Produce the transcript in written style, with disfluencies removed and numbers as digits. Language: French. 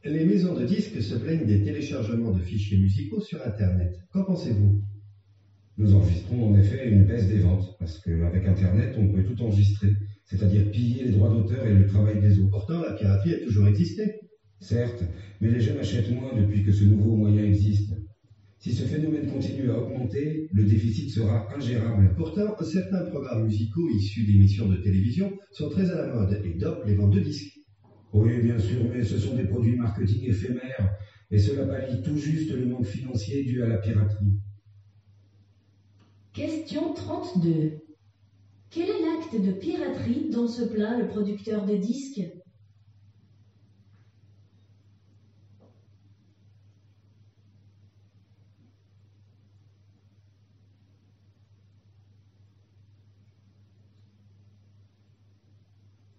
Les maisons de disques se plaignent des téléchargements de fichiers musicaux sur Internet. Qu'en pensez-vous? Nous enregistrons en effet une baisse des ventes, parce qu'avec Internet, on peut tout enregistrer, c'est-à-dire piller les droits d'auteur et le travail des autres. Pourtant, la piraterie a toujours existé. Certes, mais les jeunes achètent moins depuis que ce nouveau moyen existe. Si ce phénomène continue à augmenter, le déficit sera ingérable. Pourtant, certains programmes musicaux issus d'émissions de télévision sont très à la mode et dopent les ventes de disques. Oui, bien sûr, mais ce sont des produits marketing éphémères, et cela pallie tout juste le manque financier dû à la piraterie. Question 32. Quel est l'acte de piraterie dont se plaint le producteur de disques?